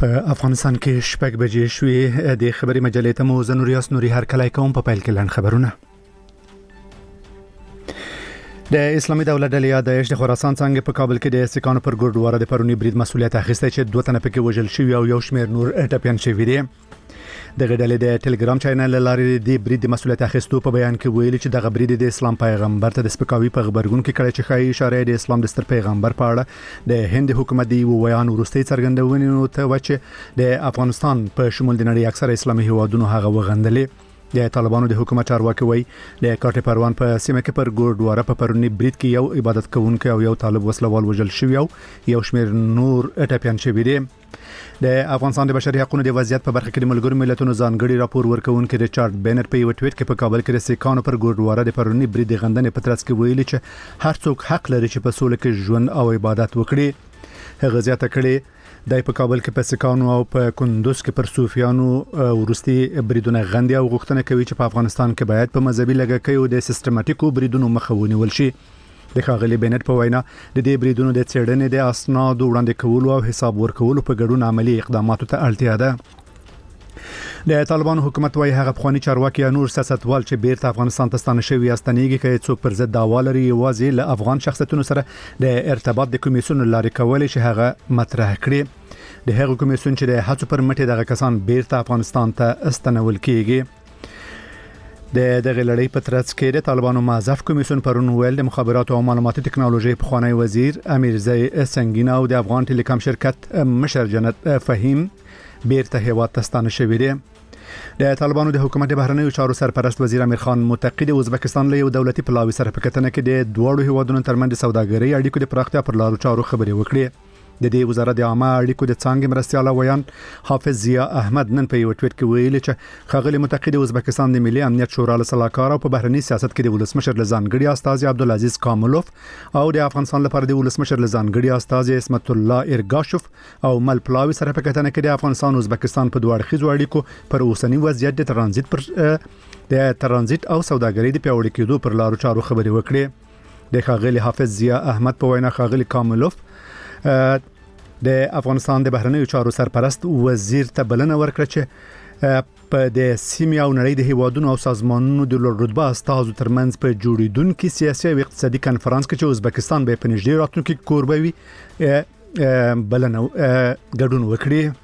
په افغانستان کې شپږ بجې شوې د خبري مجلې ته مو زنوریاس نوري هر کله کوم په پیل کې لن خبرونه. د اسلامي دولت ډلې داعش د خراسان څنګه په کابل کې د سکانو پر ګوردواره د پرونی برید مسولیت اخیسته چې دوه تنه پکې وژل شوی او یو شمېر نور ټپيان شوی دي. د غډلې د ټلګرام چینل لارې د برید مسولیت اخیستو په بیان کې ویلي چې د برید د اسلام پیغمبر ته د سپکاوي په خبرګون کې کړي چې خای اشاره د اسلام د ستر پیغمبر په اړه د هند حکومت دی ویان ورستي څرګندونې ته وچه د افغانستان په شمول د نړۍ اکثر اسلامي هیوادونو هغه وغندلې. د طالبانو د حکومت چارواکي وایي د کاټ پروان په سیمه کې پر ګوردواره په پرونی برید کې یو عبادت کوونکی او یو طالب وسلوال وژل شوی او یو شمېر نور ټپيان شوی دي. د افغانستان د بشري حقوقو د وضعیت په برخه کې د ملګرو ملتونو ځانګړي راپور ورکونکي ریچارډ بینر په یو ټویټ کې په کابل کې د سکانو پر ګوردواره د پرونی برید غندنې په ترڅ کې ویلي چې هر څوک حق لري چې په سوله کې ژوند او عبادت وکړي. هغه زیاته کړي د په کابل کې په سکانو او په کندوز کې پر صوفیانو ورستي بریدونه غندي او غوښتنه کوي چې په افغانستان کې باید په مذهبي لګښتونو د سیستماتیکو بریدونو مخه ونیول شي. د خاغلی بنت په وینا د دې بریدونو د څېړنې د اسنادو وړاندې کولو او حساب ورکولو په ګډون عملی اقداماتو ته اړتیا ده. د طالبانو حکومت وايي هغه افغاني چارواکي نور سیاستوال چې بیرته افغانستان ته ستانه شوی استنیږي کې څوک پر ضد دعوا لري یوازې له افغان شخصیتونو سره د ارتباط د کمیسیون لارې کولای شي هغه مطرح کړي. د هغه کمیسیون چې د هڅو پر مټ دغه کسان بیرته افغانستان ته استنول کیږي. دغه لړۍ په ترڅ کې د طالبانو معزف کمیسیون پرون ویل د مخابراتو او معلوماتي ټکنالوژي په خوانی وزیر امیرزای سنگینا او د افغان ټلیکام شرکت مشر جنت فهیم بیرته هیواد ته ستانه شوی دي. د طالبانو د حکومت بهرنیو چارو سرپرست وزیر امیر خان متقی د ازبکستان له یو دولتي پلاوي سره په کتنه کې د دوړو هیوادونو ترمنځ د سوداګرۍ اړیکو د پراختیا پر لارو چارو خبرې وکړې. د دې وزارت د عامه اړیکو د څنګه مرستيال ویان حافظ ضیا احمد نن په یو ټویټ کې ویلي چې خغلی متقی د ازبکستان د ملي امنیت شورا له سلاکار او په بهرنی سیاست کې د ولسمشر لزانګړي استاذ عبدالعزیز کاملوف او د افغانستان لپاره د ولسمشر لزانګړي استاذ اسمت الله ارګاشوف او مل پلاوي سره په کتنه کې د افغانستان او ازبکستان په دوه اړخیزو اړیکو پر اوسنی وضعیت د ترانزیت او سوداګرۍ د پیاوړي کېدو پر لارو چارو خبرې وکړي. د خغلی حافظ ضیا احمد په وینا خغلی کاملوف د افغانستان د بهرنیو چارو سرپرست وزیر ته بلنه ورکړه چې په د سیمې او نړۍ د هیوادونو او سازمانونو د رتبه استازو ترمنځ په جوړیدونکو سیاسي او اقتصادي کنفرانس کې چې ازبکستان به په نږدې راتلونکي کوربوي بلنه ګډون وکړي.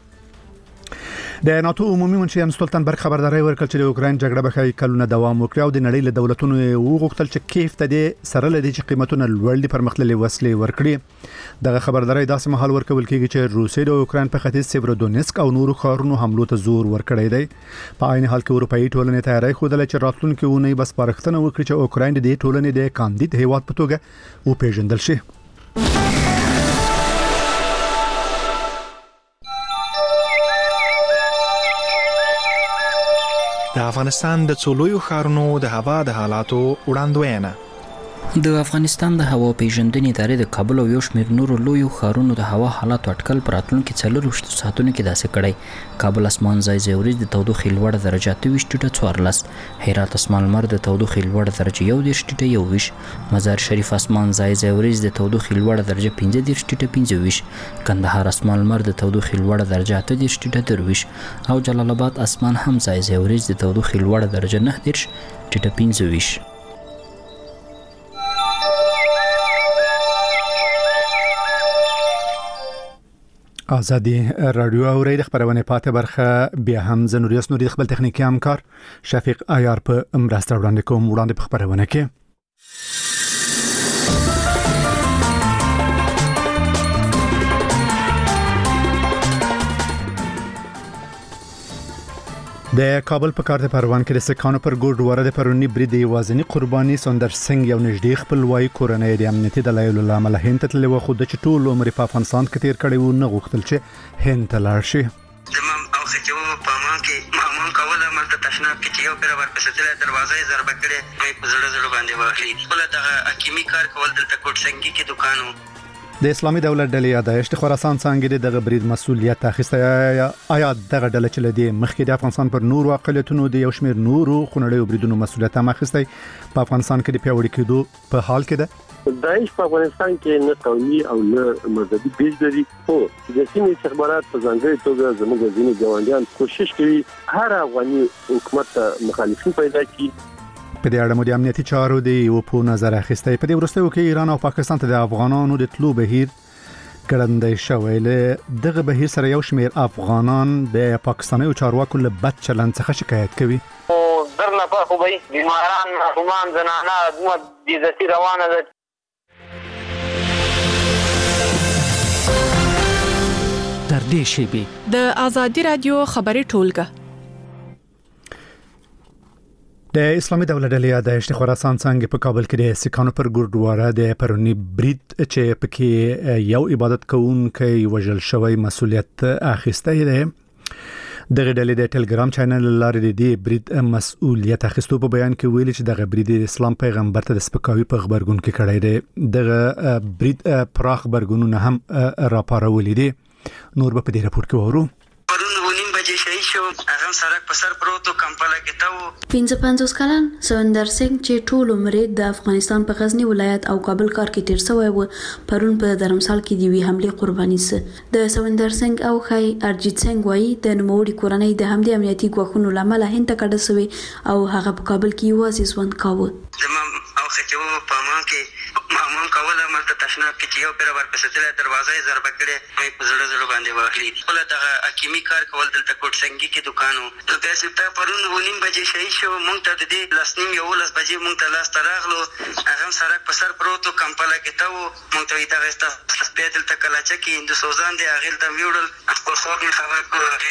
د ناتو عمومي منشي ان ستولتنبرګ خبرداري ورکړه چې د اوکرين جګړه به کلونه دوام وکړي او د نړۍ له دولتونو وغوښتل چې کیف ته د سره لدی چې قیمتونه لوړ دي پرمختللي وسلې ورکړي. دغه خبرداري داسې مهال ورکول کېږي چې روسیې د اوکرين په ختیځ سیورودونیسک او نورو ښارونو حملو ته زور ورکړی دی. په عین حال کې اروپאי ټولنې تیاری خوده چې راتلونکي ونې بس پارښتنه وکړي چې اوکرين د ټولنې د کاندید هیواد په توګه وپیژندل شي. د افغانستان د څولویو ښارونو د هوا د حالاتو وړاندوینه. د افغانستان د هوا پیژندنې ادارې د کابل او یو شمېر نورو لویو ښارونو د هوا حالات اټکل پر راتلونکي 24 ساعتونو کې داسې کړی. کابل اسمان ځای ځای ورځ د تودوخې لوړ درجه 28.14، هرات اسمان لمر د تودوخې لوړ درجه 1.21، مزار شریف اسمان ځای ځای ورځ د تودوخې لوړ درجه 15.25، کندهار اسمان لمر د تودوخې لوړ درجه 8.23 او جلال آباد اسمان هم ځای ځای ورځ د تودوخې لوړ درجه 9.25. آزادی رادیو اوري د خبرونه پاتې برخه بیا هم زنوریاس نوري خپل تخنیکی همکار شفیق عیار په مرسته وړاندې په خبرونه کې. د کابل په کارت پروان کې د سکانو پر ګوردواره د پرونی برید یوازینی قرباني سندر سنگ یو نږدې خپلوای کورنۍ د امنیتي دلایلو لامل هند ته تللی و خو د ټول عمر په افغانستان کې تیر کړی و نه غوښتل چې هند ته لاړ شي. زمام او خچو په مان کې مامون کوله ملته تشناب کې یو پر ورپسې دروازه ضربه کړې په زړه باندې واخلي. خپل دغه حکیمي کار کول دلته کوټ سنگي کې دکانو. د اسلامي دولت ډلې داعش د خراسان څنګه دغه برید مسولیت اخیسته آیا دغه ډله چې لدی مخکې د افغانستان پر نورو اقلیتونو د یو شمېر نورو خونړیو بریدونو مسولیت هم اخیسته په افغانستان کې د پیاوړي کېدو په حال کې ده. داعش په افغانستان کې نه قومي او نه مذهبي بیج لري، خو د سیمې استخبارات په ځانګړي توګه زموږ ځینې ګاونډیان کوشش کوي هر افغاني حکومت ته مخالفین پیدا کړي. په دې اړه مو د امنیتي چارو دی او په نظر اخیسته په دې وروستیو کې ایران او پاکستان ته د افغانانو د تلو بهیر ګړندی شوی. له دغه بهیر سره یو شمېر افغانان د پاکستاني چارواکو له بد چلند څخه شکایت کوي. درنه په خو به بیماران محرومان زنانه حکومت عزتي روانه ده. در دې شیبې د آزادي رادیو خبري ټولګه د اسلامي دولت ډلې داعش د خراسان څنګه په کابل کې د سکانو پر ګردواره د پرونی برید چې پکې یو عبادت کوونکی وژل شوی مسؤلیت اخیسته دی. دغه ډلې د ټلګرام چینل لارې د برید مسؤلیت اخیستو په بیان کې ویلي چې دغه برید د اسلام پیغمبر ته د سپکاوي په خبرګون کې کړی دی. دغه برید پراخ خبرګونونه هم راپارولي دي. نور به په دې راپور کې وورو. هغه سړک په سر پروتو کمپاله کې تاو 55 کلن سوندر سنگ چې ټول عمر د افغانستان په غزنی ولایت او کابل ښار کې تیر شوی و پرون په درمسال کې دی وی حمله قرباني سه. د سوندر سنگ او خای ارجیت سنگ وای د نوموړي کورنۍ د همدې امنیتي ګواښونو لامل هند ته کډه شوی او هغه په کابل کې یوازې ژوند کاوه. زمام او خچو پامان کې مامون کوله ملته تشنا کې یو پر ورپسې دروازه ضربه کړې مې په زړه باندې واخلي. ول دغه حکیمي کار کول دلته کوټ څنګه کې دکانو ته تاسو ته پرون ونیم بجې شي شو مونږ ته د دې لاسنیم یو لاس بجې مونږ ته لاس تراغلو هغه سره په سر پروتو کمپاله کې تاو مونږ ته دا غستا سپیدل ته کلا چکی د سوزان دی اغل ته ویوړل خپل خور خبر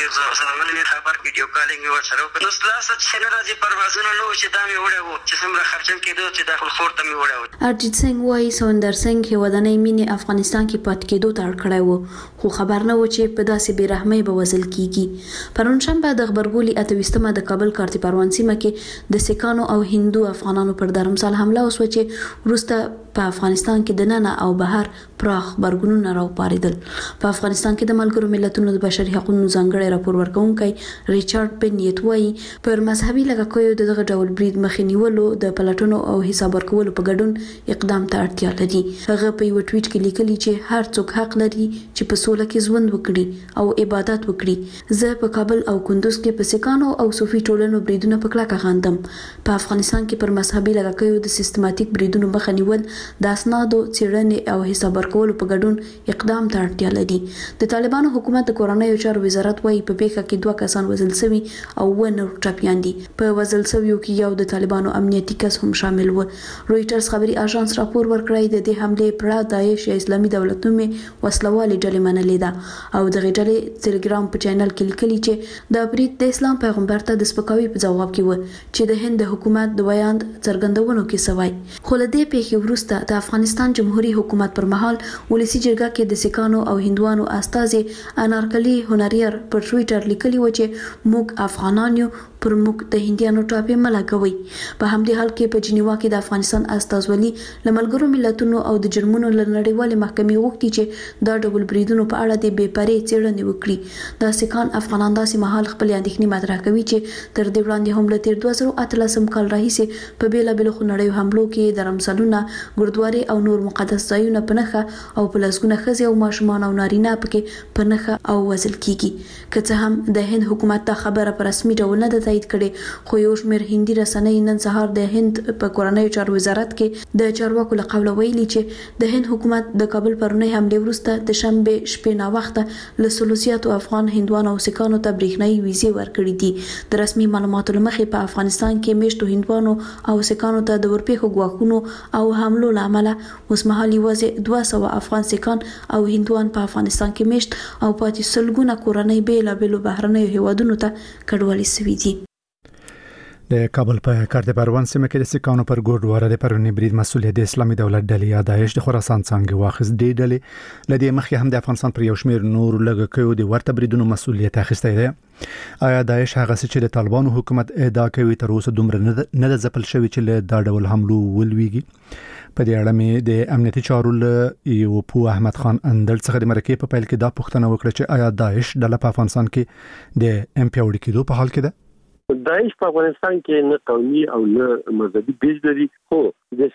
زمونږ خبر ویډیو کالینګ ورسره نو سلاس چې نه راځي پروازونه نو چې دا مې وړو چې څومره خرچم کېدو چې د خپل خور ته مې وړو. ارجیت سنگ وای سوندر سنگ هیوادنۍ مینې افغانستان کې پات کېدو ته اړ کړی و خو خبر نه و چې په داسې بې رحمۍ به وزل کیږي. پرون شنبه د خبرګولي 28مه د کابل کارتي پروان سیمه کې د سکانو او هندو افغانانو پر درمسال حمله وسوه چې وروسته په افغانستان کې د ننه او بهر پراخ خبرګونونه راوپاریدل. په افغانستان کې د ملګرو ملتونو د بشري حقوقو ځانګړي راپور ورکونکي ریچارډ بنیت وایي پر مذهبي لګښتونو دغه ډول برید مخې نیولو د پلټنو او حساب ورکولو په ګډون اقدام ته اړتیا لري. هغه په یو ټویټ کې لیکلي چې هر څوک حق لري چې په سوله کې ژوند وکړي او عبادت وکړي. زه په کابل او کندوز کې په سکانو او صوفي ټولنو بریدونه په کلکه غندم. په افغانستان کې پر مذهبي لګښتونو د سیستماتیک بریدونو مخه نیول د اسنادو څېړنې او حساب ورکولو په ګډون اقدام ته اړتیا لري. د طالبانو حکومت د کورنیو چارو وزارت وايي په پیښه کې 2 کسان وژل شوي او ونه ټپيان دي. په وژل شویو کې یو د طالبانو امنیتي کس هم شامل و. رويټرز خبري اژانس راپور ورکړی د دې حمله پر داعش یا اسلامي دولت نومي وسلوالې ډلې منلې ده او د غټلې ټلګرام په چینل کې لیکلي چې د برید د اسلام پیغمبر ته د سپکاوي په جواب کې و چې د هند حکومت د بیان څرګندونو کې سوای. خو له دې پیښې وروسته د افغانستان جمهوریت حکومت پر مهال ولسی جرګه کې د سکانو او هندوانو استازي انارکلی هنریر پر ټویټر لیکلی و چې موږ افغانان یو پر موږ د هندیانو ټاپې ملګوي. په همدې حال کې په جنیوا کې د افغانستان استازولي لملګرو ملتونو او د جرمونو لنړیوالې محکمې غوښتي چې دا ډول بریدونو په اړه د بې پرې څېړنې وکړي. د سکان افغانان داسې مهال خپل اندېښنې مطرح کوي چې تر دې وړاندې هم له تیر 2018 کال راهیسې په بیلابېلو خونړیو حملو کې درمسالونه ګردواري او نور مقدس ځایونه په نښه او په لسګونه ښځې او ماشومان او نارینه پکې په نښه او وژل کیږي. که څه هم د هند حکومت دا خبره په رسمي ډول نه ده تایید کړې خو یو شمېر هندي رسنۍ نن سهار د هند په کورنیو چارو وزارت کې د چارواکو له قوله ویلي چې د هند حکومت د کابل پرونی حمله وروسته د شنبه شپې ناوخته له سلوسیاتو افغان هندوانو او سکانو ته برېښنايي ویزې ورکړې دي. د رسمي معلوماتو لمخې په افغانستان کې میشتو هندوانو او سکانو ته د ورپېښو ګواښونو او حملو لامل اوسمهال یوازې 200 افغان سکان او هندوان په افغانستان کې میشت او پاتې سلګونه کورنۍ بیلابېلو بهرنیو هیوادونو ته کډوالي شوي دي. د کابل په کارت پروان سیمه کې د سکانو پر ګردواره د پرونی برید مسؤلیت د اسلامي دولت ډلې یا داعش د خراسان څنګه واخیست. د ډلې لدی مخکې هم د افغانستان پر یو شمېر نور لګښتونو د ورته بریدونو مسؤلیت اخیستی دی. آیا داعش هغه څه چې د طالبانو حکومت ادعا کوي تر اوسه دومره نه ده ځپل شوی چې له دا ډول حملو ولويږي؟ په دې اړه مې د امنیتي چارو له یو پو احمد خان اندل څخه د مرکې په پیل کې دا پوښتنه وکړه چې آیا داعش ډله په افغانستان کې د پیاوړي کېدو په حال کې ده؟ داعش په افغانستان کې نه قومي او نه مذهبي بیج لري، خو د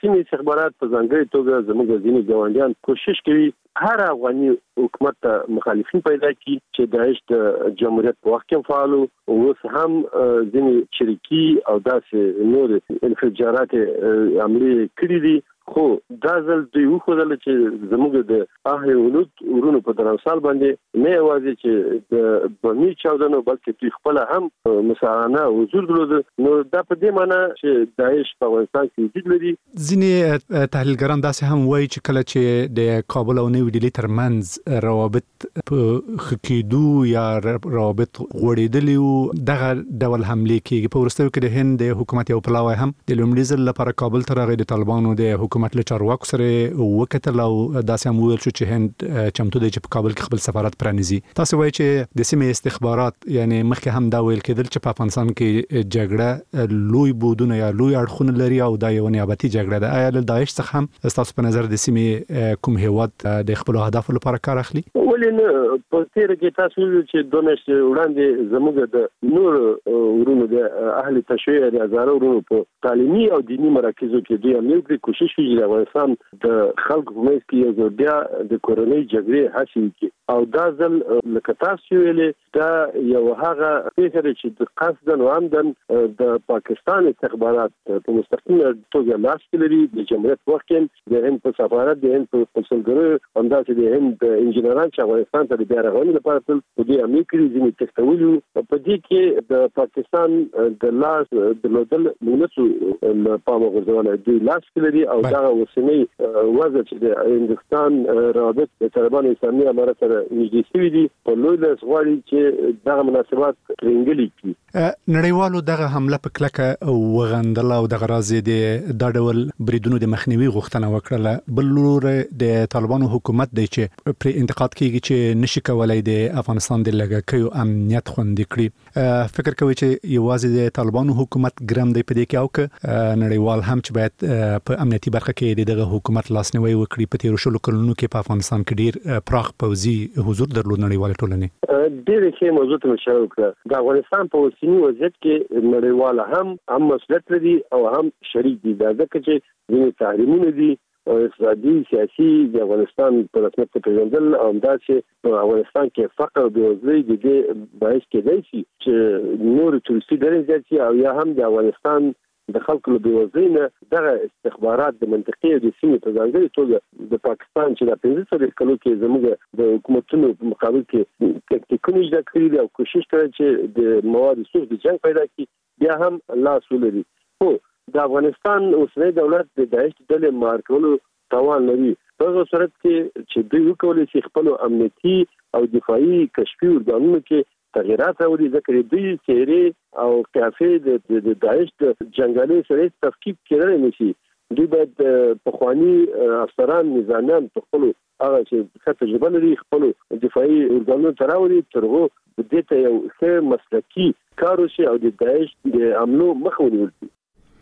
سیمې استخبارات په ځانګړي توګه زموږ ځینې ګاونډیان کوشش کوي هر افغاني حکومت ته مخالفین پیدا کړي چې داعش د جمهوریت په وخت کې فعال او اوس هم ځینې شریکي او داسې نور انفجارات عملي کړي دي. خو دا ځل دوی وښودل چې زموږ د اهل ولود ورونو په درنسال باندې نه یوازې چې د بمی چاودنو بلکې دوی خپل هم مساعانه حضور درلود. نو دا په دې معنی چې داعش په افغانستان کې وجود لري. ځینې تحلیلګران داسې هم وایي چې کله چې د کابل او نیو ډیلی ترمنځ روابط په خکېدو یا روابط غوړېدلي وو دغه ډول حمله کېږي. په وروستیو کې د هند حکومت یو پلاوی هم د لومړي ځل لپاره کابل ته راغی. د طالبانو د حکومت له چارواکو سره وکتل او داسې هم ویل شو چې هند چمتو دی چې په کابل کې خپل سفارت پرانیزي. تاسو وایي چې د سیمې استخبارات یعنی مخکې هم دا ویل کېدل چې په افغانستان کې جګړه لوی بودونه یا لوی اړخونه لري او دا یو نیابتي جګړه ده. آیا له داعش څخه هم تاسو په نظر د سیمې کوم هیواد د خپل اهدافو لپاره کار اخلي؟ ولې نه په تیر کې تاسو چې دونش وړاندې زموږ د نور ورونو د اهل تشیع د هزارو ورونو په تعلیمي او دینی مراکزو کې دوی امنیتي کوشش کوي د افغانستان د خلکو په منځ کې یو بیا د کورونی جګړې حاصل کی او دا ځل لکه تاسو ویلې دا یو هغه فکر چې د قصدن او عمدن د پاکستان استخبارات په مستقیم توګه لاس کې لري. د جمهوریت وخت کې د هند په سفارت د هند په کنسولګرو همداسې د هند انجنیران چې افغانستان ته بیا راغلي لپاره تل په دې امریکا ځینې تختولو په دې کې د پاکستان د لاس د لودل مونږ په پامه غوښتل دي لاس کې لري او دا اوسنی وضع چې د هندستان روابط د طالبانو اسلامي امارت سره نږدې شوي دي په لوی لاس غواړي چې دغه مناسبات ترنګلي کړي. نړیوالو دغه حمله په کلکه وغندله او دغه راځي د ډول بریدونو د مخنیوي غوښتنه وکړه. بل لور د طالبانو حکومت دی چې پر انتقاد کوي چې نشي کولای د افغانستان د لګکیو امنیت خوندي کړي. فکر کوي چې یوازې د طالبانو حکومت ګرم دی په دې کې او که نړیوال هم چې باید په امنیتي برخه کې دغه حکومت لاسنیوي وکړي. په تیر شلو کلونو کې په افغانستان کې ډیر پراخ پوځي حضور درلود نړیوال ټولنې. ډېر ښه موضوع ته مشوره وکړه. د افغانستان په اوسنی وضعیت کې نړیوال هم مسؤلیت لري او هم شریک دي. دا ځکه چې ځینې تحریمونه دي او اقتصادي سیاسي د افغانستان په رسمیت پیژندل او همداسې په افغانستان کې فقر او بېوزلي د دې باعث کېدای شي چې نور تورستي ډېر زیات شي او یا هم د افغانستان د خلکو له بېوزلۍ نه دغه استخبارات د منطقې د سیمې په ځانګړې توګه د پاکستان چې د 15 کلو کې زموږ د حکومتونو په مقابل کې تکتیکونه اجرا کړي دي او کوشش کوي چې د مواد سوق د جنگ پیدا کړي بیا هم لاس ولري. خو د افغانستان اوسنی دولت د داعش ډلې مار کولو توان لري. په هغه صورت کې چې دوی وکولای شي خپل امنیتي او دفاعي کشفي ارګانونو کې تغیرات راوړي. ځکه دوی چهره او قیافه د داعش د جنگالي سره تفکیک کېدای نشي. دوی باید پخوانی افسران نظامیان په خپل هغه چې څه تجربه لري خپل دفاعي ارګانونو ته راوړي ترغه د دې ته یو ښه مسلکي کار وشي او د داعش د عملو مخه ونیول شي.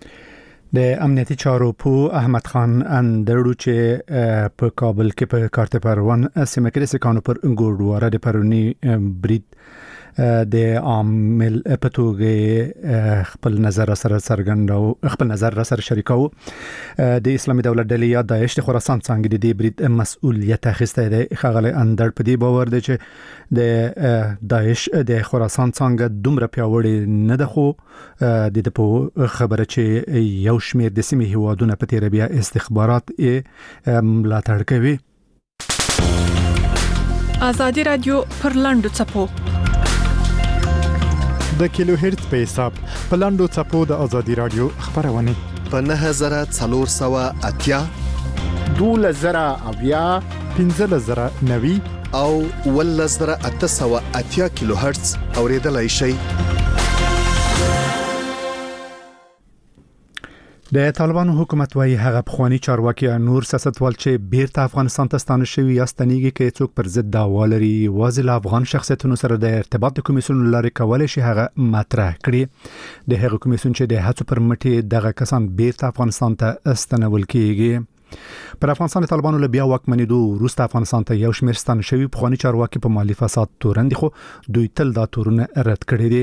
د امنیتي چارو په احمد خان اندړو چې په کابل کې په کارت پروان سیمه کې د سکانو پر ګوردواره د پرونی برید د عامل په توګه خپل نظر سره څرګند او خپل نظر سره شریکاو. د اسلامي دولت ډلې یا داعش د خراسان څنګه د دې برید مسؤلیت اخیسته دی. خغل اندړ په دې باور دی چې د داعش د خراسان څنګه دومره پیاوړی نه ده، خو د په خبره چې یو شمېر د سیمې هیوادونه په تیر بیا استخبارات ملاتړ کوي. آزادی رادیو پر لاندو چپو د کیلو هرتز په حساب په لاندو چپو د آزادی رادیو خبرونه په 9480 2000 1590 او 1880 کیلو هرتز اوریدلای شي. د طالبانو حکومت وايي هغه پخوانی چارواکي نور سیاستوال چې بیرته افغانستان ته ستانه شوی یا ستنیږي کې څوک پر ضد دعوا لري واځي له افغان شخصیتونو سره د ارتباط د کمیسیون لارې کولای شي هغه مطرح کړي. د هغه کمیسیون چې د هڅو پر مټي دغه کسان بیرته افغانستان ته ستنول کیږي. پر افغانستان طالبانو له بیا واکمنېدو وروسته افغانستان ته یو شمېر ستانه شوی پخوانی چارواکي په مالی فساد تورن دي، خو دوی تل دا تورونه رد کړي دي.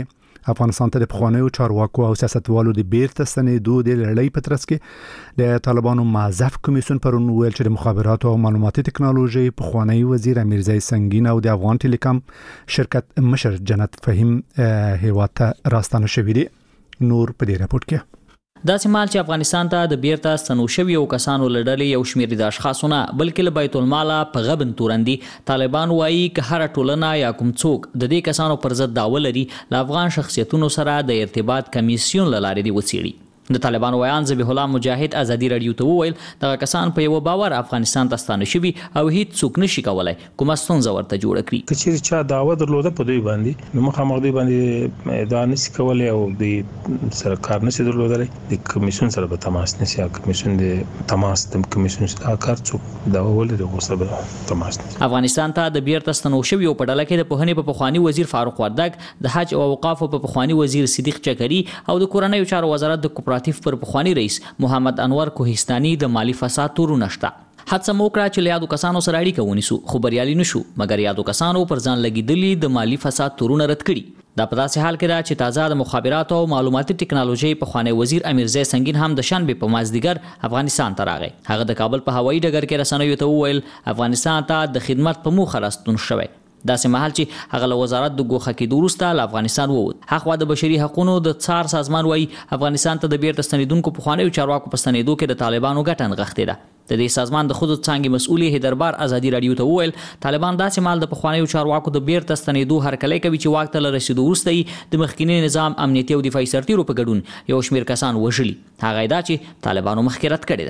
افغانستان ته د پخوانیو چارواکو او سیاستوالو د بیرته ستنېدو د لړۍ په ترڅ کې د طالبانو معزف کمیسیون پرون ویل چې د مخابراتو او معلوماتي ټکنالوژي پخوانی وزیر امیرزای سنگین او د افغان ټیلیکام شرکت مشر جنت فهیم هیواد ته راستانه شوي دي. نور په دې راپورټ کې دا سمال چې افغانستان ته د بیرته ستنو شویو کسانو لړلې یو شمېر د اشخاصونه بلکې له بیت المال په غبن تورندي طالبان وایي که هر ټولنه یا کوم څوک د دې کسانو پر ضد دعوه لري له افغان شخصیتونو سره د ارتباط کمیسیون لاره دی وڅېړي. د طالبان ویان ذبیح الله مجاهد ازادي رادیو ته وویل دغه کسان په یو باور افغانستان ته ستانه شوي او هیڅ څوک نشي کولای کومه ستونزه ورته جوړه کړي. که چیرې چا دعوه درلوده په دوی باندې نو مخامخ دوی باندې ادعا نشي کولای او د سرکار نشي درلودلی د کمیسیون سره به تماس نشي او کمیسیون د تماس د کمیسیون سره کار څوک دعوه ولري غوسه به تماس نشي. افغانستان ته د بیرته ستنو شویو په ډله کې د پوهنې په پخوانی وزیر فاروق وردګ د حج او اوقافو په پخوانی وزیر صدیق چکري او د کورنیو چارو وزارت د کوپراتیف پر پخوانی رئیس محمد انور کوهستاني د مالی فساد تورو نشته. حادثه موکړه چې یادو کسانو سره اړیکه ونیسو خو بریالي نشو مګر یادو کسانو پر ځان لګیدلي د مالی فساد تورونه رد کړي. دا په داسې حال کې ده چې تازه د مخابراتو او معلوماتي ټکنالوژي پخوانی وزیر امیرزای سنگین هم د شنبه په مازدیګر افغانستان ته راغی. هغه د کابل په هوایي ډګر کې رسنیو ته وویل افغانستان ته د خدمت په موخه راستون شوی. داسې مهال چې هغه له وزارت د ګوښه کېدو وروسته له افغانستان ووت. هغه د بشري حقوقو د څار سازمان وایي افغانستان ته د بیرته ستنېدونکو پخوانیو چارواکو په ستنېدو کې د طالبانو ګټه نغښتې ده. د دې سازمان د ښځو څانګې مسؤلې هیدربار ازادي رادیو ته وویل طالبان داسې مال د پخوانیو چارواکو د بیرته ستنېدو هرکلی کوي چې واک ته له رسېدو وروسته یې د مخکینی نظام امنیتي او دفاعي سرتیرو په ګډون یو شمېر کسان وژلي. هغه دا چې طالبانو مخکې رد کړې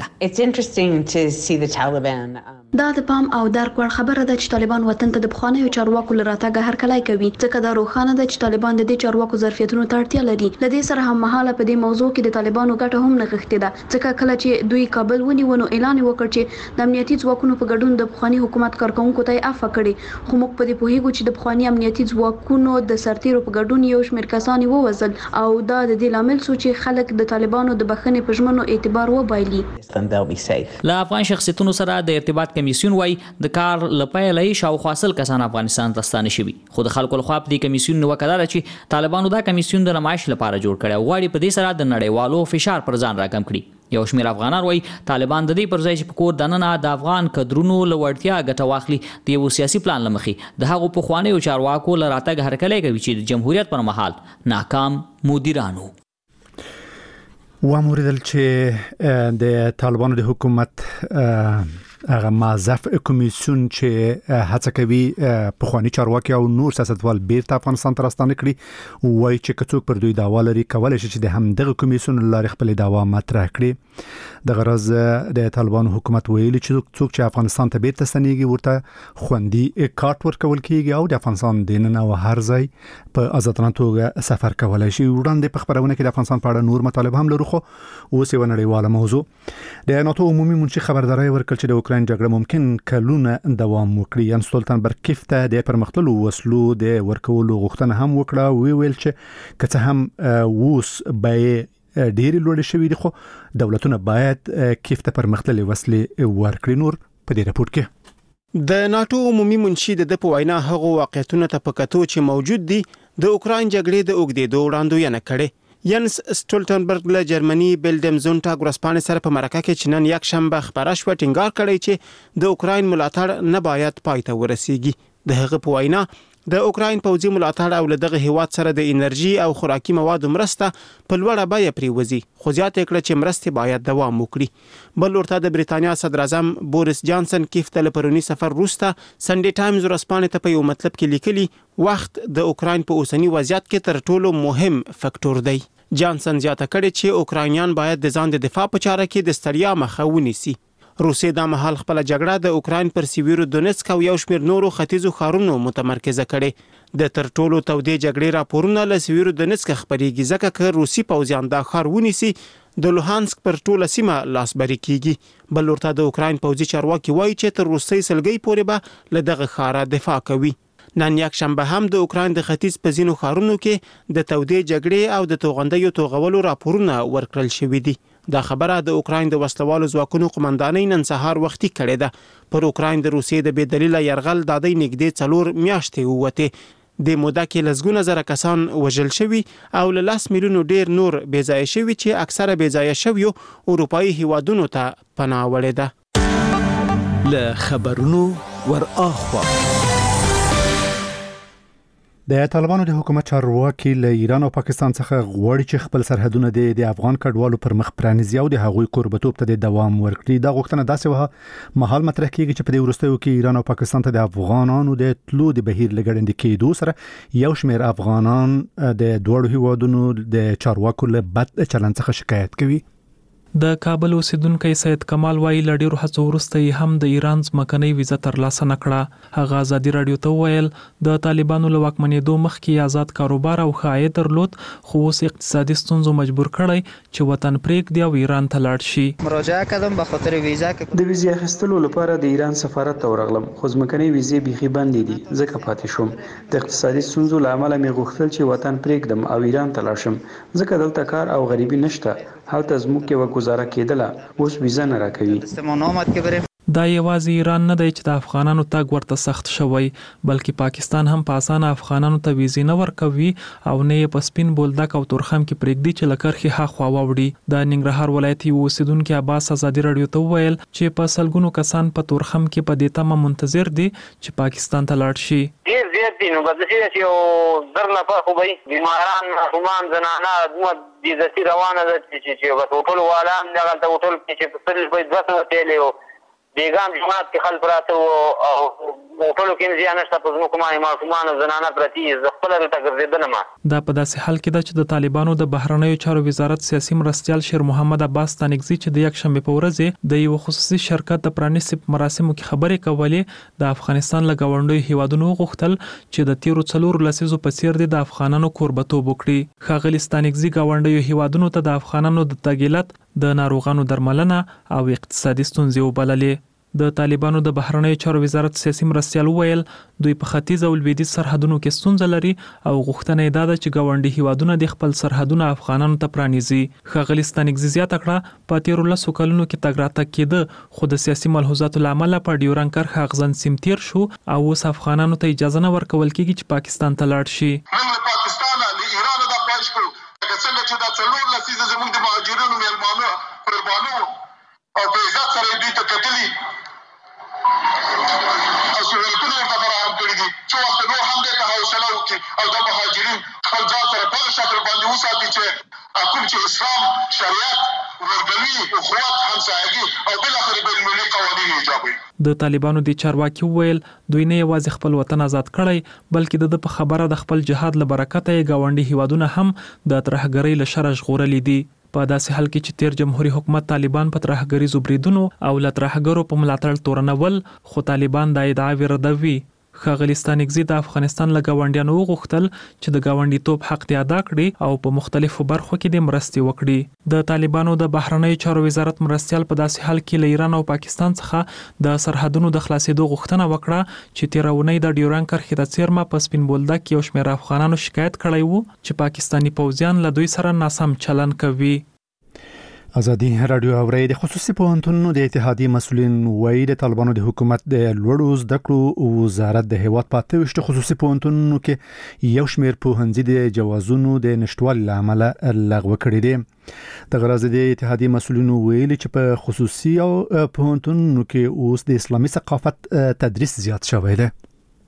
ده. دا د پام او درک وړ خبره ده چې طالبان وطن ته د پخوانیو چارواکو له راتګه هرکلی کوي ځکه دا روښانه ده چې طالبان د دې چارواکو ظرفیتونو ته اړتیا لري. له دې سره هم مهاله په دې موضوع کې د طالبانو ګټه هم نغښتې ده ځکه کله چې دوی کابل ونیو نو اعلان وکړ چې د امنیتي ځواکونو په ګډون د پخوانی حکومت کارکونکو ته عفو کړي. خو موږ په دې پوهیږو چې د پخوانی امنیتي ځواکونو د سرتیرو په ګډون یو شمېر کسان ووژل او دا د دې لامل شو چې خلک د طالبانو د بخښنې په ژمنو اعتبار وبایلي. له افغان شخصیتونو سره د ارتباط کمیسیون وایي د کار لپاره شاوخوا سل کسان افغانستان ته ستانه شوي خو د خلکو لخوا په دې کمیسیون نیوکه ده چې طالبانو دا کمیسیون د نمایش لپاره جوړ کړی او غواړي په دې سره د نړیوالو فشار پر ځان راکم کړي. یو شمېر افغانان وایي طالبان د دې پر ځای چې په کور دننه د افغان کډرونو له وړتیا ګټه واخلي د یو سیاسي پلان له مخې د هغو پخوانیو چارواکو له راتګ هرکلی کوي چې د جمهوریت پر مهال ناکام مدیرانو. واموریدل چې د طالبانو د حکومت هغه معزف کمیسیون چې هڅه کوي پخوانی چارواکي او نور سیاستوال بیرته افغانستان ته راستانه کړي وایي چې کڅوک پر دوی دعوا لري کولای شي چې د همدغه کمیسیون لارې خپل دعوا مطرح کړي. د غرض د طالبانو حکومت ویلي چې څوک چې افغانستان ته بیرته ستنېږي ورته خوندي کارت ورکول کیږي او د افغانستان دننه او هر ځای په آزادانه توګه سفر کولای شي. وړاندې په خبرونه کې د افغانستان په اړه نور مطالب هم لرو خو اوس یو نړیواله موضوع د ناتو عمومي منشي خبرداري ورکړ چې د اوکراین جګړه ممکن کلونه دوام وکړي. یان سټولتنبرګ کیف ته د پرمختللو وسلو د ورکولو غوښتنه هم وکړه ویل چې که څه هم اوس به ډېری لوړ شوی دي خو دولتونه باید کیف ته پرمختللي وسلې ورکړي. نور په دې راپورټ کې د ناتو عمومي منشي د په وینا هغه واقعیتونه ته پکاتو چې موجود دي د اوکراین جګړې د اوږدېدو وړاندوینه کړي. ینس سټولتنبرګ له جرمني بلډم زونټاګ ورسپانې سره په مرکه کې چې نن یک شنبه خبره شوه ټینګار کړی چې د اوکراین ملاتړ نه باید پای ته ورسیږي. د هغه په وینا د اوکراین پوځي ملاتړ او له دغه هیواد سره د انرژي او خوراکي موادو مرسته په لوړه بیه پریوزي خو زیاته کړه چې مرستې باید دوام وکړي. بل ورته د بریتانیا صدر اعظم بوریس جانسن کیف ته لپرونی سفر وروسته سنډي ټایمز ورسپانې ته په یو مطلب کې لیکلي وخت د اوکراین په اوسنی وضعیت کې تر ټولو مهم فکټور دی. جانسن زیاته کړي چې اوکراینیان باید د ځان د دفاع په چاره کې د ستړیا مخه ونیسي. روسیه د مهال خپل جګړه د اوکراین پر سیویرو دونیتسک او یو شمېر نورو ختیځو ښارونو متمرکزه کړي. د تر ټولو تودې جګړې راپورونه له سیویرو دونیتسک خبرېږي ځکه چې روسي پوځیان دا ښار ونیسي د لوهانسک پر ټوله سیمه لاسبري کیږي. بل ورته د اوکراین پوځي چارواکي وایي چې تر روسي سلګۍ پورې به له دغه ښاره دفاع کوي. نن یک شنبه هم د اوکراین د ختیځ په ځینو ښارونو کې د تودې جګړې او د توغندیو توغولو راپورونه ورکړل شوي دي. دا خبره د اوکراین د وسلوالو ځواکونو قومندانۍ نن سهار وختي کړې ده. پر اوکراین د روسیې د بې دلیله یرغل د دې نږدې 4 میاشتې ووته. د موده کې لسګونه زره کسان وژل شوي او له 10 میلیونو ډیر نور بې ځایه شوي چې اکثره بې ځایه شویو اروپایي هیوادونو ته پناه وړې ده. له خبرونو ور اخوا د طالبانو د حکومت چارواکي له ایران او پاکستان څخه غواړي چې خپل سرحدونه د افغان کډوالو پر مخ پرانیزي او د هغوی کوربتوب ته دوام ورکړي. دا غوښتنه داسې وه مهال مطرح کیږي چې په دې وروستیو کې ایران او پاکستان ته د افغانانو د تلو د بهیر لګړندې کېدو سره یو شمېر افغانان د دوړو هیوادونو د چارواکو له بد چلند څخه شکایت کوي. د کابل اوسیدونکو سید کمال وایي لډیرو هڅو وروسته هم د ایران ځمکنۍ ویزه ترلاسه نکړه. هغه ازادي رادیو ته ویل د طالبانو له واکمنېدو مخکې آزاد کاروبار او ښه عاید درلود خو اوس اقتصادي ستونزو مجبور کړی چې وطن پرېږدي او ایران ته لاړ شي. مراجعه کړم به خاطر ویزه د ویزې اخیستلو لپاره د ایران سفارت ته ورغلم خو ځمکنۍ ویزې بیخي بندې دي ځکه پاتې شوم. د اقتصادي ستونزو له امله مې غوښتل چې وطن پرېږدم او ایران ته لاړ شم ځکه دلته کار او غریبي نشته. هلته زموږ کې وګزاره کېدله اوس ویزه نه راکوي. دا یوازې ایران نه دی چې د افغانانو تګ ورته سخت شوی بلکې پاکستان هم په اسانه افغانانو ته ویزې نه ورکوي او نه یې په سپین بولدک او تورخم کې پرېږدي چې له کرښې هاخوا واوړي. د ننګرهار ولایت یو اوسیدونکي عباس ازادي رادیو ته وویل چې په سلګونو کسان په تورخم کې په دې تمه منتظر دي چې پاکستان ته لاړ شي. ډیر زیات دي نو بدل شي یو درنه په خو به بیماران ماشومان زنانه د دې روانه ده چې په ټول عالم دغه ته ټول چې په سر په 200 تیلو بیگام جماعت کې خلک راته او ټول کې زیان نشته په زموږ کومه ماشومان زنانه پرتی خپل ته ګرځیدنه ما. دا په داسې حال کې ده چې د طالبانو د بهرنیو چارو وزارت سیاسي مرستیال شیر محمد عباس ستانکزي چې د یک شنبه په ورځ د یو خصوصي شرکت د پرانیستي مراسمو کې خبرې کولې د افغانستان له گاونډیو هیوادونو غوښتل چې د تیرو 4 لسیزو په څیر د افغانانو کوربتوب وکړي. ښاغلي ستانکزي گاونډیو هیوادونو ته د افغانانو د تګیلت د ناروغانو درملنه او اقتصادي ستونزې وبللې. د طالبانو د بهرنیو چارو وزارت سیاسي مرستیال ویل دوی په ختیځ او لویدیځ سرحدونو کې ستونزه لري او غوښتنه یې ده چې ګاونډي هیوادونه د خپل سرحدونه افغانانو ته پرانیزي. ښاغلي ستانکزي زیاته کړه په تیرو 10 کلونو کې تګ راتګ کېده خو د سیاسي ملحوظاتو له امله په ډیورنډ کرښه اغزن سیم تیر شو او اوس افغانانو ته اجازه نه ورکول کېږي چې پاکستان ته لاړ شي. پاکستان له ایران د پاش کو څنګه چې دا څلور لسیزه زموږ د مهاجرینو میلمانو قربانو او په عزت سره دوی ته کتلي او سهولتونه ورته فراهم کړي دي چې وخت نور هم دې ته حوصله وکړي او د مهاجرین خپل ځان سره په شکل باندې وساتي چې کوم چې اسلام شریعت ورګوي اخوات همسایګي او بالاخره بین‌المللي قوانین ایجابوي. د طالبانو د چارواکي ویل دوی نه یوازې خپل وطن آزاد کړی بلکې د په خبره د خپل جهاد له برکته یې گاونډي هیوادونه هم د ترهګرۍ له شر ژغورلې دي. په داسې حال کې چې تیر جمهوریت حکومت طالبان په ترهګریزو بریدونو او له ترهګرو په ملاتړ تورنول خو طالبان د ادعا ردوي. ښاغلي ستانکزي د افغانستان له ګاونډیانو وغوښتل چې د ګاونډیتوب حق دې ادا کړي او په مختلفو برخو کې د مرستې وکړي. د طالبانو د بهرنیو چارو وزارت مرستیال په داسې حال کې له ایران او پاکستان څخه د سرحدونو د خلاصېدو غوښتنه وکړه چې تیرونی د ډیورنډ کرښې د څیرمه په سپین بولدک یو شمېر افغانانو شکایت کړی وو چې پاکستانی پوځیان له دوی سره ناسم چلند کوي. ازادي رادیو اوري د خصوصي پوهنتونونو د اتحادیې مسؤلین وایي د طالبانو د حکومت د لوړو زده کړو وزارت د هیواد په 28 خصوصي پوهنتونونو کې یو شمېر پوهنځي د جوازونو د نشټوالي له امله لغوه کړي دي. د غرض د اتحادیې مسؤلین ویلي چې په خصوصي او پوهنتونونو کې اوس د اسلامي ثقافت تدریس زیات شوی دی.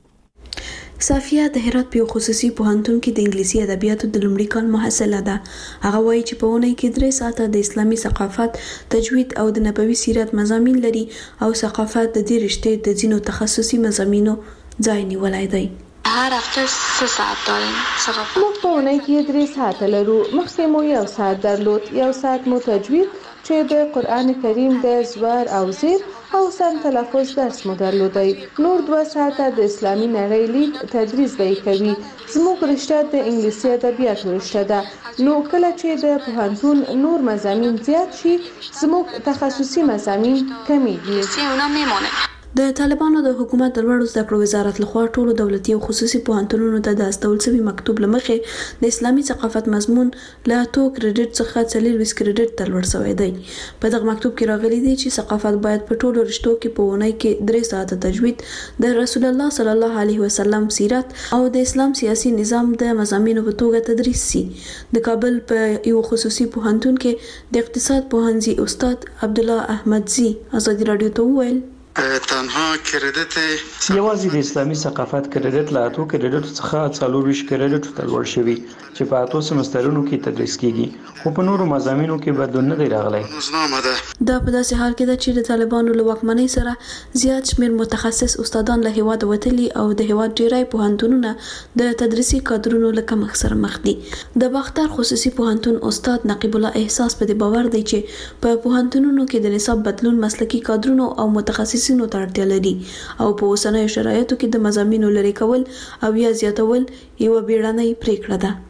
صافیه د هرات په خصوصي پوهنتون کې د انګلیسي ادبیاتو د لومړي کال محصله ده. هغه وایي چې په اونۍ کې 3 ساعته د اسلامي ثقافت، تجوید او د نبوي سیرت مضامین لري او ثقافت د دې رشتې د ځینو تخصصي مضامینو ځای نیولای دی. هر هفته 3 ساعت داریم ثقافت. موږ په اونۍ کې 3 ساعته لرو. مخکې مو 1 ساعت درلود، 1 ساعت مو تجوید چې د قرآن کریم د زور او زیر او سم تلفظ درس مو درلودی. نور 2 ساعته د اسلامي نړۍ لید تدریس دی کوي. زموږ رشته د انګلیسي ادبیاتو رشته ده. نو کله چې د پوهنتون نور مضامین زیات شي زموږ تخصصي مضامین کمیږي. د طالبانو د حکومت د لوړو زده کړو وزارت لخوا ټولو دولتي او خصوصي پوهنتونونو ته د استول شوی مکتوب لمخې د اسلامي ثقافت مضمون له 2 کریډټ څخه 40 کریډټ ته لوړ شوی دی. په دغه مکتوب کې راغلي دي چې ثقافت باید په ټولو رشتو کې په اونۍ کې 3 ساعته تجوید، د رسول الله صلی الله علیه وسلم سیرت او د اسلام سیاسي نظام د مضامینو په توګه تدریس شي. د کابل په یو خصوصي پوهنتون کې د اقتصاد پوهنځي استاد عبد الله احمدزي ازادي رادیو ته وویل تنها کریډټ یوازې د اسلامي ثقافت کریډټ لا 2 کریډټ څخه 40 کریډټ ته لوړ شوی چې په 8 سمسترونو کې تدریس کیږي، خو په نورو مضامینو کې بدلون نه دی راغلی. دا په داسې حال کې ده چې د طالبانو له واکمنۍ سره زیات شمېر متخصص استادان له هیواد وتلي او د هیواد ډیری پوهنتونونه د تدریسي کادرونو له کمښت سره مخ دي. د باختر خصوصي پوهنتون استاد نقیب الله احساس په دې باور دی چې په پوهنتونونو کې د نصاب بدلون مسلکي کادرونو او متخصصینو ته اړتیا لري او په اوسنیو شرایطو کې د مضامینو لرې کول او یا زیاتول یو بیړنۍ پریکړه ده.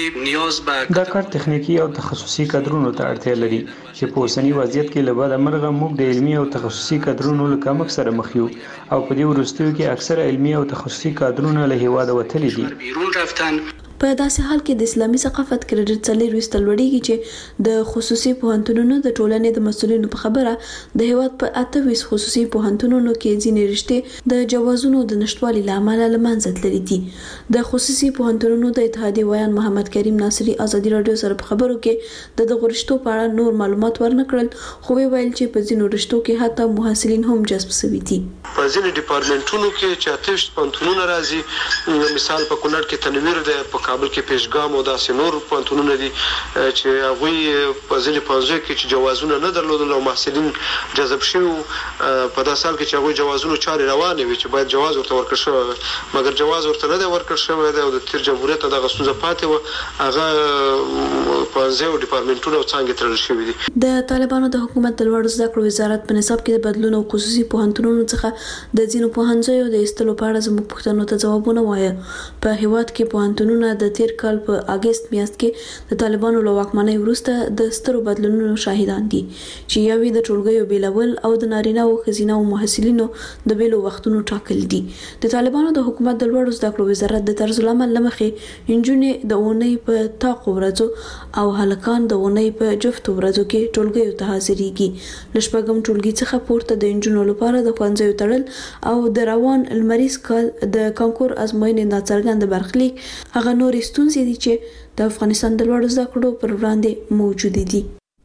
دا کار تخنیکی او تخصصي کادرونو ته اړتیا لري چې په اوسنی وضعیت کې له بعد مرغه موږ د علمي او تخصصي کادرونو له کمښت سره مخ یو او په دې وروستیو کې اکثره علمي او تخصصي کادرونه له هیواده وتلي دي. په داسې حال کې د اسلامي ثقافت کریډټ 40 ته لوړیږي چې د خصوصي پوهنتونونو د ټولنې د مسؤلینو په خبره د هیواد په 28 خصوصي پوهنتونونو کې ځینې رشتې د جوازونو د نشټوالي لامل له منځ تللي دي. د خصوصي پوهنتونونو د اتحادیې ویان محمد کریم ناصری ازادي رادیو سره په خبرو کې د دغه رشتو په اړه نور معلومات ورنکړل، خو ویل چې په ځینو رشتو کې حتی محصلین هم جذب شوي دي. په ځینو ډیپارټمنټونو کې چې 28 پوهنتونونه راځي، مثال په کونړ کې تنویر ده، کابل کې پیشګام او داسې نور پوهنتونونه دي چې هغوی په ځینې پوهنځیو کې چې جوازونه نه درلودل او محصلین جذب شوي په داسې حال کې چې هغوی جوازونو چارې روانې وي چې باید جواز ورته ورکړل شوی وي، مګر جواز ورته نه دی ورکړل شوی دی او د تیر جمهوریت ته دغه ستونزه پاتې وه، هغه پوهنځي او ډیپارټمنټونه او څانګې تړل شوي دي. د طالبانو د حکومت د لوړو زده کړو وزارت په نصاب کې د بدلون او خصوصي پوهنتونونو څخه د ځینو پوهنځیو د ایستلو په اړه زموږ پوښتنو ته ځوابونه وایه. په هیواد کې پوهنتونونه د تیر کال په اگست میاشت کې د طالبانو له واکمنۍ وروسته د سترو بدلونونو شاهدان دي چې یوې د ټولګیو بیلول او د نارینه او ښځینه او محصلینو د بیلو وختونو ټاکل دي. د طالبانو د حکومت د لوړو زده کړو وزارت د طرز العمل لمخې انجونې د اونۍ په تاقو ورځو او هلکان د اونۍ په جفتو ورځو کې ټولګیو ته حاضرېږي. له شپږم ټولګي څخه پورته د انجونو لپاره د ښوونځیو تړل او د روان لمریز کال د کانکور ازموینې ناڅرګند برخلیک هغه نورې ستونزې دي چې د افغانستان د لوړو زده کړو پر وړاندې موجود دي.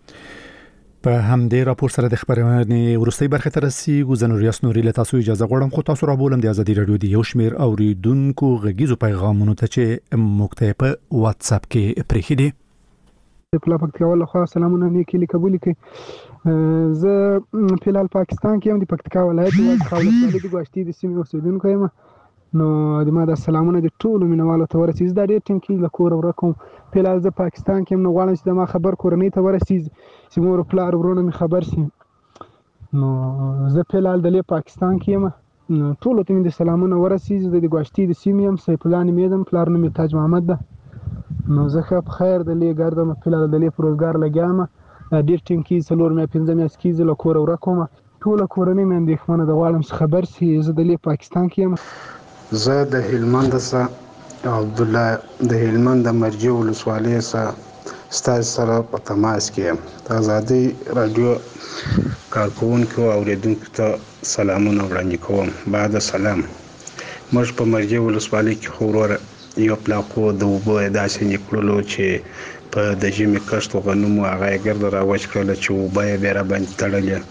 په همدې راپور سره د خبرونې ورستۍ برخه ته رسیدو. زه نوریاس نوري له تاسو اجازه غواړم، خو تاسو را بولم د ازادي رادیو د یو شمیر اوریدونکو غږیزو پیغامونو ته چې موږ په واتس اپ کې پرېښي دي. په پکتیکا خو سلامونه نیکی لیکبولی کې زه فلال پاکستان کې هم د پکتیکا ولایت د خاولې د ګواشتي د سیمې اوسیدونکو یم. نو د ما د سلامونه د ټولو مینوالو ته ورسیږي. دا ډېر ټینګي له کوره ورکوم. فلال زه پاکستان کې هم نو غواړم چې د ما خبر کورنۍ ته ورسیږي چې مور پلار ورونه مې خبر شي. نو زه فلال د پاکستان کې یم. ټولو ته مې د سلامونه ورسیږي. د ګواشتي د سیمې یم، سیف الله نوم یې ده، پلار نوم یې تاج محمد ده. نو زه ښه په خیر د ګردم فلال د په روزګار لګیام. ډېر ټینګي 4 مې 5 میاشتې کېږي له کوره ورکوم. ټوله کورنۍ مې اندېښمنه ده، غواړم چې خبر شي. زه د پاکستان کې یم. زه د هلمند څخه عبد الله د هلمند د مرجع ولسوالۍ څخه ستاسو سره په تماس کې یم. د ازادي رادیو کارکونکو او اوریدونکو ته سلامونه وړاندې کوم. بعد سلام. موږ په مرجع ولسوالۍ کې خو یو پلاکو د اوبو داسې نکړلو چې په د ژمي کښت غنمو هغه یې ګرد راوچ کړل چې اوبه یې بیا راباندې تړلې،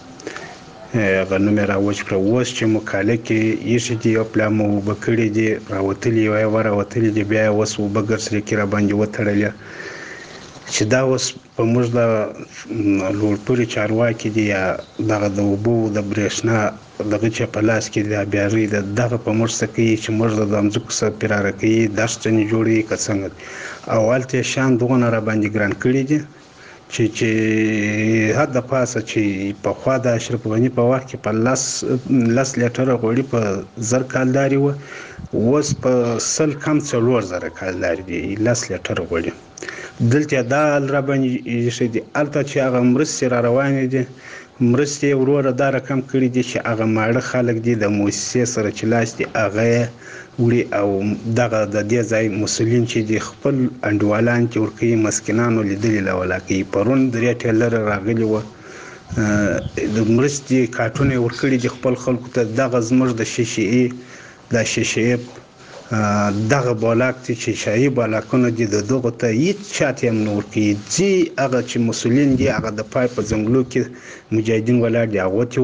غنم یې راوچ کړه. اوس چې مکاله کې ایښي دي یو پلا مو اوبه کړي دي، راوتلي یو راوتلي دي، بیا یې اوس اوبه ګرسرې کې راباندې وتړلې چې دا اوس په موږ د لوړپوړي چارواکي دي یا دغه د اوبو د برېښنا دغه چې په لاس کې د بیارۍ دغه په موږ څه کوي چې موږ د ځمکو څخه پراره کوي، دښت ځینې جوړوي که څنګه. او هلته یې شیان دغونه راباندې ګران کړي دي چې حد د پاسه چې پخوا د اشرف غني په وخت کې په 10 لیټره غوړي په 1000 کالداري وه، اوس په 100 کم 4000 کالداري دي 10 لیټره غوړي. دلته دا راباندې ایښي دي. هلته چې هغه مرستې را روانې دي مرستې وروره دا رقم کړي دي چې هغه ماړه خلک دي د موسسې سره چې لاس دي هغه وړي او دغه د دې ځای مسولین چې د خپل انډوالان چې ورکوي مسکینانو لیدلي له ولاکوي پرون 3 ټیلر راغلي وو د مرستې کارټونه ورکړي دي خپل خلکو ته دغه زموږ د شیشې دغه بالاک چې شایي بالاکونه دي دغه ته هیڅ چاته هم نور کوي چې هغه چې مسولین دي هغه د پای په ځنګلو کې مجاهدین ولاړ دي هغه